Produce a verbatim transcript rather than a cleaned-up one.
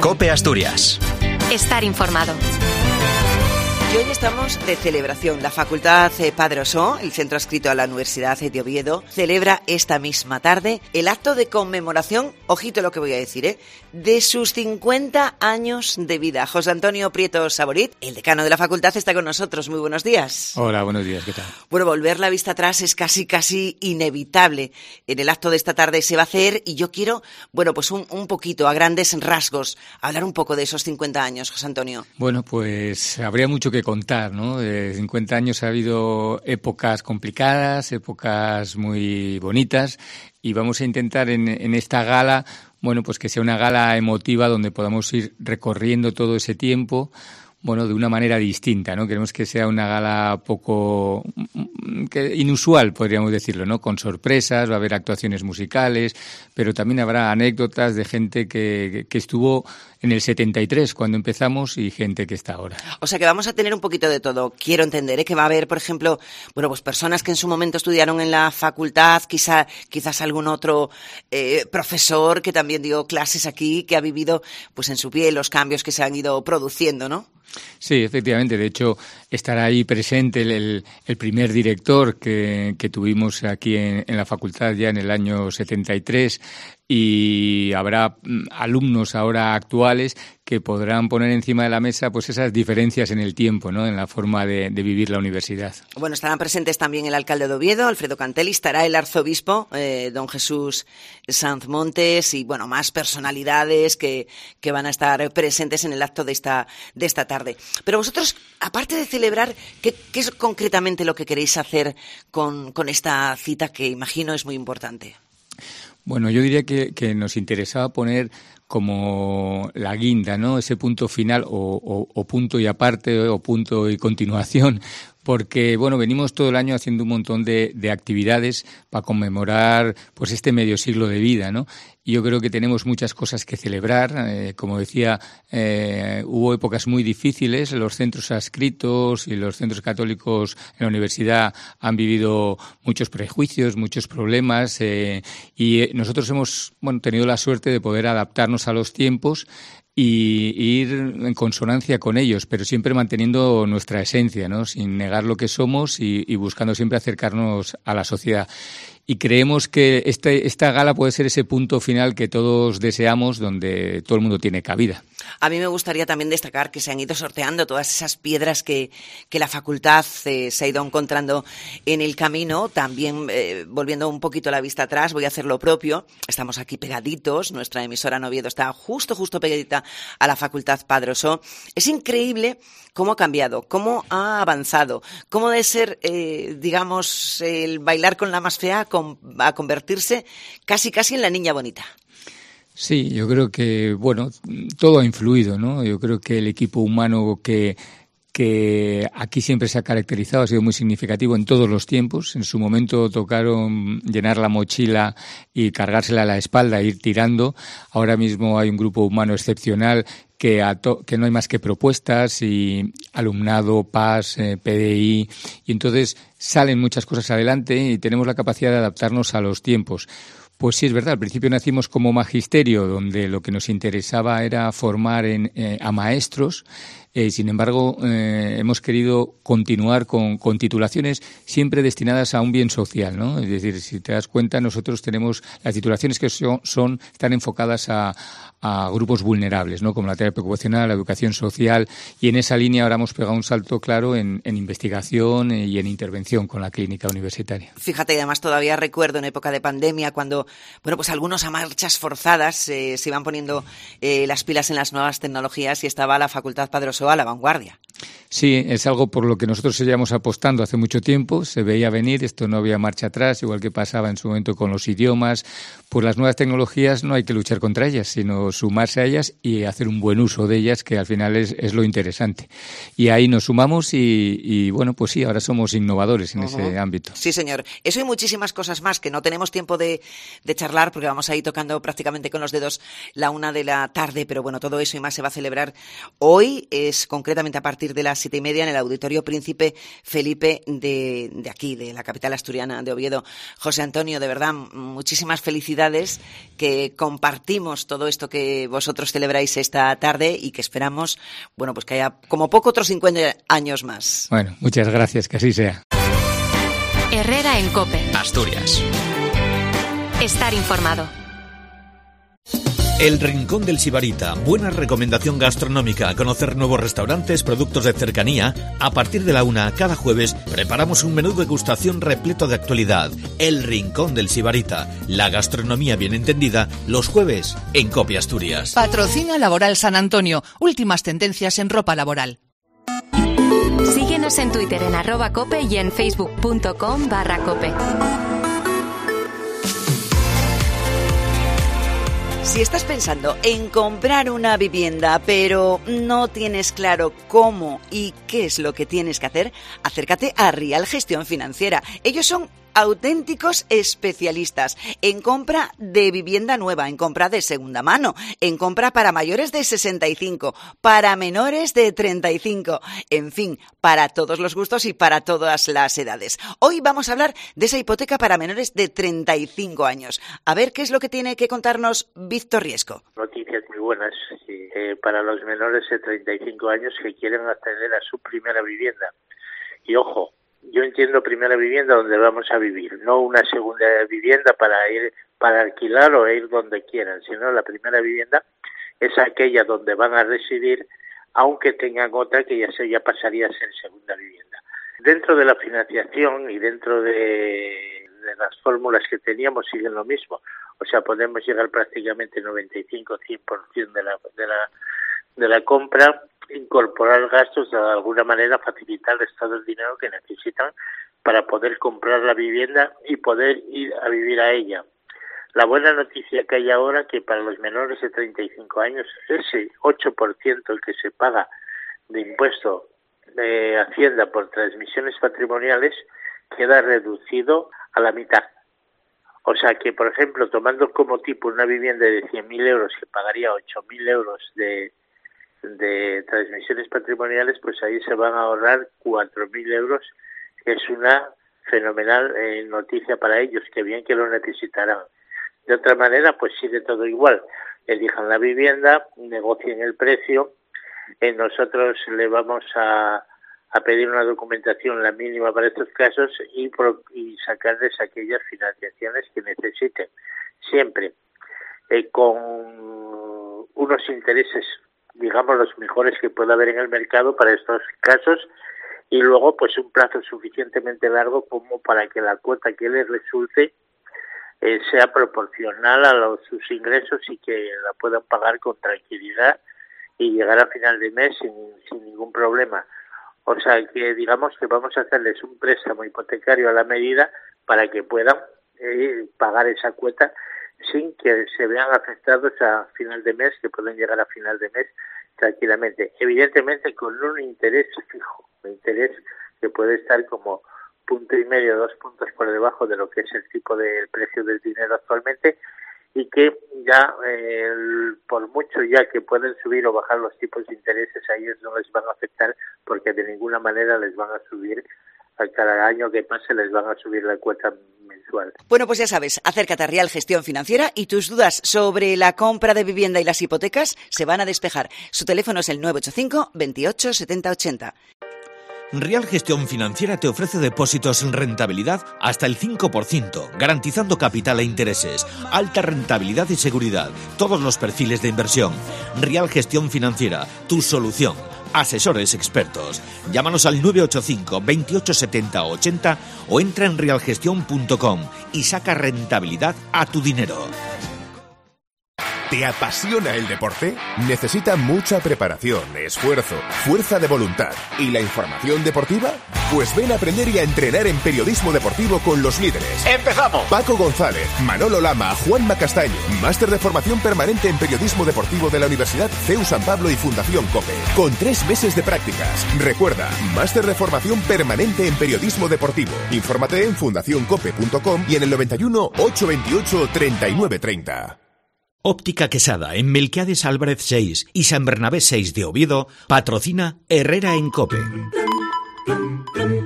COPE Asturias. Estar informado. Y hoy estamos de celebración. La Facultad Padre Osó, el centro adscrito a la Universidad de Oviedo, celebra esta misma tarde el acto de conmemoración, ojito lo que voy a decir, ¿eh? de sus cincuenta años de vida. José Antonio Prieto Saborit, el decano de la facultad, está con nosotros. Muy buenos días. Hola, buenos días, ¿qué tal? Bueno, volver la vista atrás es casi, casi inevitable. En el acto de esta tarde se va a hacer y yo quiero, bueno, pues un, un poquito, a grandes rasgos, hablar un poco de esos cincuenta años, José Antonio. Bueno, pues habría mucho que contar, ¿no? De cincuenta años ha habido épocas complicadas, épocas muy bonitas, y vamos a intentar en, en esta gala, bueno, pues que sea una gala emotiva donde podamos ir recorriendo todo ese tiempo, bueno, de una manera distinta, ¿no? Queremos que sea una gala poco que, inusual, podríamos decirlo, ¿no? Con sorpresas, va a haber actuaciones musicales, pero también habrá anécdotas de gente que, que estuvo en el setenta y tres cuando empezamos y gente que está ahora. O sea que vamos a tener un poquito de todo. Quiero entender, ¿eh? Que va a haber, por ejemplo, bueno, pues personas que en su momento estudiaron en la facultad, quizá, quizás algún otro eh, profesor que también dio clases aquí, que ha vivido, pues en su piel los cambios que se han ido produciendo, ¿no? Sí, efectivamente. De hecho, estará ahí presente el, el, el primer director que, que tuvimos aquí en, en la facultad ya en el año setenta y tres, y habrá alumnos ahora actuales que podrán poner encima de la mesa pues esas diferencias en el tiempo, ¿no? En la forma de, de vivir la universidad. Bueno, estarán presentes también el alcalde de Oviedo, Alfredo Cantelli, estará el arzobispo, eh, don Jesús Sanz Montes, y bueno, más personalidades que, que van a estar presentes en el acto de esta, de esta tarde. Pero vosotros, aparte de celebrar, ¿qué, qué es concretamente lo que queréis hacer con, con esta cita que imagino es muy importante? Bueno, yo diría que, que nos interesaba poner como la guinda, ¿no? Ese punto final o, o, o punto y aparte o punto y continuación, porque, bueno, venimos todo el año haciendo un montón de, de actividades para conmemorar pues este medio siglo de vida, ¿no? Y yo creo que tenemos muchas cosas que celebrar. Eh, como decía, eh, hubo épocas muy difíciles. Los centros adscritos y los centros católicos en la universidad han vivido muchos prejuicios, muchos problemas, eh, y nosotros hemos, bueno, tenido la suerte de poder adaptarnos a los tiempos y ir en consonancia con ellos, pero siempre manteniendo nuestra esencia, ¿no? Sin negar lo que somos y, y buscando siempre acercarnos a la sociedad. Y creemos que este, esta gala puede ser ese punto final que todos deseamos, donde todo el mundo tiene cabida. A mí me gustaría también destacar que se han ido sorteando todas esas piedras que, que la facultad eh, se ha ido encontrando en el camino. También, eh, volviendo un poquito la vista atrás, voy a hacer lo propio. Estamos aquí pegaditos, nuestra emisora en Oviedo está justo, justo pegadita a la Facultad Padre Osó. Es increíble cómo ha cambiado, cómo ha avanzado, cómo de ser, eh, digamos, el bailar con la más fea con, a convertirse casi, casi en la niña bonita. Sí, yo creo que, bueno, todo ha influido, ¿no? Yo creo que el equipo humano que que aquí siempre se ha caracterizado, ha sido muy significativo en todos los tiempos. En su momento tocaron llenar la mochila y cargársela a la espalda e ir tirando. Ahora mismo hay un grupo humano excepcional que, a to- que no hay más que propuestas y alumnado, P A S, eh, P D I, y entonces salen muchas cosas adelante y tenemos la capacidad de adaptarnos a los tiempos. Pues sí, es verdad. Al principio nacimos como magisterio, donde lo que nos interesaba era formar en, eh, a maestros. Eh, sin embargo, eh, hemos querido continuar con, con titulaciones siempre destinadas a un bien social, ¿no? Es decir, si te das cuenta, nosotros tenemos las titulaciones que son, son están enfocadas a, a grupos vulnerables, ¿no? Como la terapia ocupacional, la educación social, y en esa línea ahora hemos pegado un salto claro en, en investigación y en intervención con la clínica universitaria. Fíjate, además todavía recuerdo en época de pandemia cuando, bueno, pues algunos a marchas forzadas eh, se iban poniendo eh, las pilas en las nuevas tecnologías y estaba la Facultad Padre Osó a la vanguardia. Sí, es algo por lo que nosotros seguíamos apostando hace mucho tiempo. Se veía venir, esto no había marcha atrás, igual que pasaba en su momento con los idiomas. Pues las nuevas tecnologías no hay que luchar contra ellas, sino sumarse a ellas y hacer un buen uso de ellas, que al final es, es lo interesante. Y ahí nos sumamos y, y, bueno, pues sí, ahora somos innovadores en uh-huh. ese ámbito. Sí, señor. Eso y muchísimas cosas más que no tenemos tiempo de, de charlar porque vamos a ir tocando prácticamente con los dedos la una de la tarde, pero bueno, todo eso y más se va a celebrar hoy. Es jueves, concretamente a partir de las siete y media, en el Auditorio Príncipe Felipe de, de aquí, de la capital asturiana de Oviedo. José Antonio, de verdad, muchísimas felicidades, que compartimos todo esto que vosotros celebráis esta tarde y que esperamos, bueno, pues que haya como poco otros cincuenta años más. Bueno, muchas gracias, que así sea. Herrera en COPE. Asturias. Estar informado. El Rincón del Sibarita, buena recomendación gastronómica, conocer nuevos restaurantes, productos de cercanía. A partir de la una, cada jueves, preparamos un menú de degustación repleto de actualidad. El Rincón del Sibarita, la gastronomía bien entendida, los jueves en COPE Asturias. Patrocina Laboral San Antonio, últimas tendencias en ropa laboral. Síguenos en Twitter en arroba cope y en facebook.com barra cope. Si estás pensando en comprar una vivienda, pero no tienes claro cómo y qué es lo que tienes que hacer, acércate a Rial Gestión Financiera. Ellos son auténticos especialistas en compra de vivienda nueva, en compra de segunda mano, en compra para mayores de sesenta y cinco, para menores de treinta y cinco, en fin, para todos los gustos y para todas las edades. Hoy vamos a hablar de esa hipoteca para menores de treinta y cinco años. A ver qué es lo que tiene que contarnos Víctor Riesco. Noticias muy buenas sí, eh, para los menores de treinta y cinco años que quieren acceder a su primera vivienda. Y ojo, yo entiendo primera vivienda donde vamos a vivir, no una segunda vivienda para ir para alquilar o ir donde quieran, sino la primera vivienda es aquella donde van a residir, aunque tengan otra que ya se ya pasaría a ser segunda vivienda. Dentro de la financiación y dentro de, de las fórmulas que teníamos siguen lo mismo, o sea, podemos llegar prácticamente noventa y cinco a cien por ciento de la de la de la compra, incorporar gastos, de alguna manera facilitarles todo el dinero que necesitan para poder comprar la vivienda y poder ir a vivir a ella. La buena noticia que hay ahora que para los menores de treinta y cinco años, ese ocho por ciento el que se paga de impuesto de Hacienda por transmisiones patrimoniales queda reducido a la mitad. O sea que, por ejemplo, tomando como tipo una vivienda de cien mil euros que pagaría ocho mil euros de de transmisiones patrimoniales, pues ahí se van a ahorrar cuatro mil euros, que es una fenomenal eh, noticia para ellos, que bien que lo necesitarán. De otra manera, pues sigue todo igual. Elijan la vivienda, negocien el precio, eh, nosotros le vamos a, a pedir una documentación, la mínima para estos casos, y, pro, y sacarles aquellas financiaciones que necesiten. Siempre eh, con unos intereses, digamos, los mejores que pueda haber en el mercado para estos casos, y luego pues un plazo suficientemente largo como para que la cuota que les resulte eh, sea proporcional a los, sus ingresos y que la puedan pagar con tranquilidad y llegar a final de mes sin, sin ningún problema. O sea que digamos que vamos a hacerles un préstamo hipotecario a la medida para que puedan eh, pagar esa cuota sin que se vean afectados a final de mes, que pueden llegar a final de mes tranquilamente. Evidentemente con un interés fijo, un interés que puede estar como punto y medio, dos puntos por debajo de lo que es el tipo del precio del dinero actualmente, y que ya, eh, por mucho ya que pueden subir o bajar los tipos de intereses, a ellos no les van a afectar porque de ninguna manera les van a subir. A cada año que pase les van a subir la cuota mensual. Bueno, pues ya sabes, acércate a Rial Gestión Financiera y tus dudas sobre la compra de vivienda y las hipotecas se van a despejar. Su teléfono es el nueve ocho cinco, veintiocho, setenta, ochenta. Rial Gestión Financiera te ofrece depósitos en rentabilidad hasta el cinco por ciento, garantizando capital e intereses, alta rentabilidad y seguridad, todos los perfiles de inversión. Rial Gestión Financiera, tu solución. Asesores expertos. Llámanos al nueve ocho cinco, veintiocho, setenta, ochenta o entra en rial gestión punto com y saca rentabilidad a tu dinero. ¿Te apasiona el deporte? Necesita mucha preparación, esfuerzo, fuerza de voluntad y la información deportiva. Pues ven a aprender y a entrenar en periodismo deportivo con los líderes. ¡Empezamos! Paco González, Manolo Lama, Juanma Castaño. Máster de formación permanente en periodismo deportivo de la Universidad C E U San Pablo y Fundación COPE. Con tres meses de prácticas. Recuerda, máster de formación permanente en periodismo deportivo. Infórmate en fundación cope punto com y en el noventa y uno, ochocientos veintiocho, treinta y nueve treinta. Óptica Quesada, en Melquiades Álvarez seis y San Bernabé seis de Oviedo, patrocina Herrera en COPE.